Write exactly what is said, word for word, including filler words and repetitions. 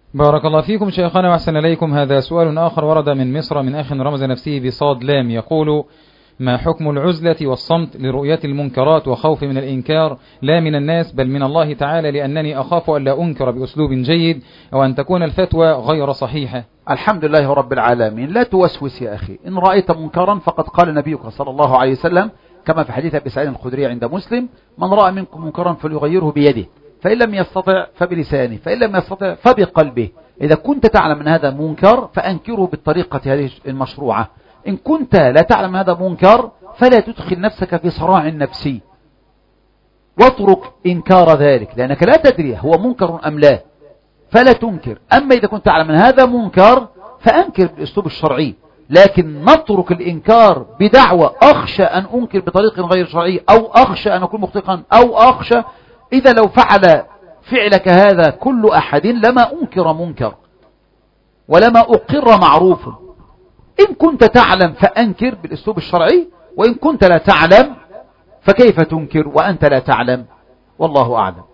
بارك الله فيكم شيخنا وأحسن إليكم. هذا سؤال آخر ورد من مصر من أخ رمز نفسه بصاد لام، يقول: ما حكم العزلة والصمت لرؤية المنكرات وخوف من الإنكار لا من الناس بل من الله تعالى، لأنني أخاف أن لا أنكر بأسلوب جيد أو أن تكون الفتوى غير صحيحة؟ الحمد لله رب العالمين. لا توسوس يا أخي، إن رأيت منكرا فقد قال نبيك صلى الله عليه وسلم كما في حديث أبي سعيد الخدري عند مسلم: من رأى منكم منكرا فليغيره بيده، فإن لم يستطع فبلسانه، فإن لم يستطع فبقلبه. إذا كنت تعلم أن هذا منكر فأنكره بالطريقة هذه المشروعة. إن كنت لا تعلم هذا منكر فلا تدخل نفسك في صراع نفسي، واترك إنكار ذلك، لأنك لا تدري هو منكر أم لا، فلا تنكر. أما إذا كنت تعلم أن هذا منكر فأنكر بالأسلوب الشرعي، لكن نترك الإنكار بدعوة أخشى أن أنكر بطريق غير شرعي، أو أخشى أن أكون مخطئا، أو أخشى إذا لو فعل فعلك هذا كل أحد لما أنكر منكر ولما أقر معروف. إن كنت تعلم فأنكر بالأسلوب الشرعي، وإن كنت لا تعلم فكيف تنكر وأنت لا تعلم؟ والله أعلم.